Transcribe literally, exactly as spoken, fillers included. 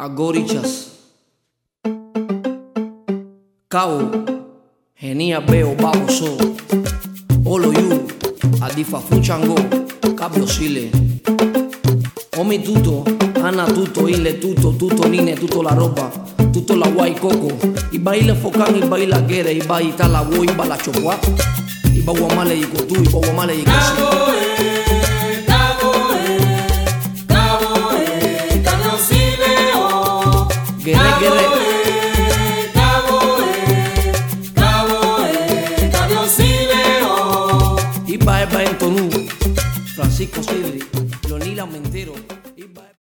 Agorichas, Cabo, Genia Beo Baboso, Olo Yu, Adifa Fuchango, Cabio Sile, Omi Tuto, Ana Tuto, Ile Tuto, Tuto Nine, Tuto La Ropa, Tuto La Guay Coco, Iba Ile Focán, Iba Ile Guerra, Iba Ita La Wo, Iba La Chopua, Iba Guamale y Cotu, Iba Guamale y Casi. Guerre, guerre. Cabo, eh, Cabo, eh, Cabo Sileo. Iba, Eba, Entonú, Francisco Sidri, Leonila Mentero.